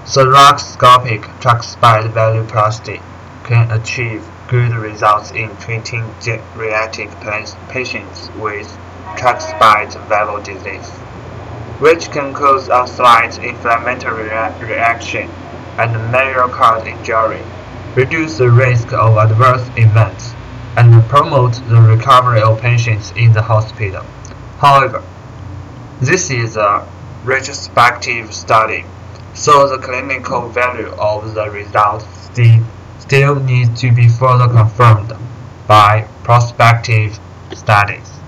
Thoracoscopic tract-spine valvuloplasty can achieve good results in treating geriatric patients with tract-spine valve disease, which can cause a slight inflammatory reaction and myocardial injury, reduce the risk of adverse events, and promote the recovery of patients in the hospital. However, this is a retrospective study, so the clinical value of the results still needs to be further confirmed by prospective studies.